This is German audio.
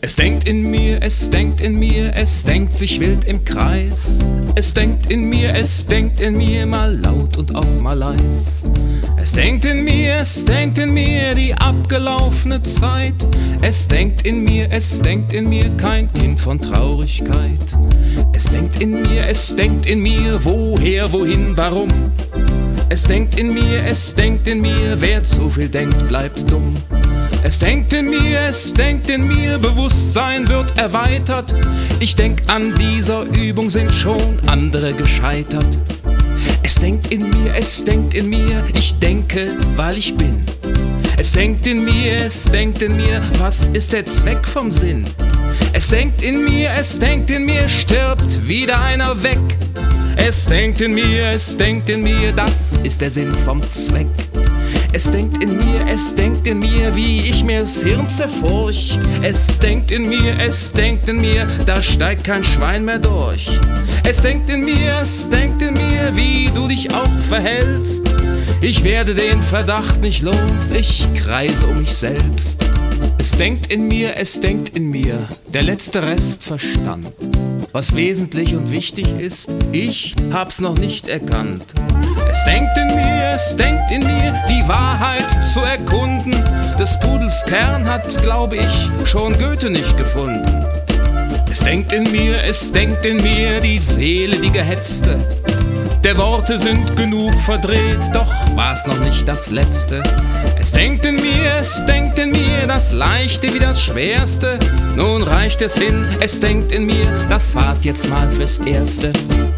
Es denkt in mir, es denkt in mir, es denkt sich wild im Kreis. Es denkt in mir, mal laut und auch mal leis. Es denkt in mir die abgelaufene Zeit. Es denkt in mir, kein Kind von Traurigkeit. Es denkt in mir, woher, wohin, warum. Es denkt in mir, wer zu viel denkt, bleibt dumm. Es denkt in mir, Bewusstsein wird erweitert. Ich denk, an dieser Übung sind schon andere gescheitert. Es denkt in mir, ich denke, weil ich bin. Es denkt in mir, was ist der Zweck vom Sinn? Es denkt in mir, stirbt wieder einer weg. Es denkt in mir, das ist der Sinn vom Zweck. Es denkt in mir, wie ich mir das Hirn zerfurch. Es denkt in mir, da steigt kein Schwein mehr durch. Es denkt in mir, wie du dich auch verhältst. Ich werde den Verdacht nicht los, ich kreise um mich selbst. Es denkt in mir, der letzte Rest Verstand. Was wesentlich und wichtig ist, ich hab's noch nicht erkannt. Es denkt in mir, die Wahrheit zu erkunden. Des Pudels Kern hat, glaube ich, schon Goethe nicht gefunden. Es denkt in mir, die Seele, die gehetzte. Der Worte sind genug verdreht, doch war's noch nicht das Letzte. Es denkt in mir, das Leichte wie das Schwerste. Nun reicht es hin, es denkt in mir, das war's jetzt mal fürs Erste.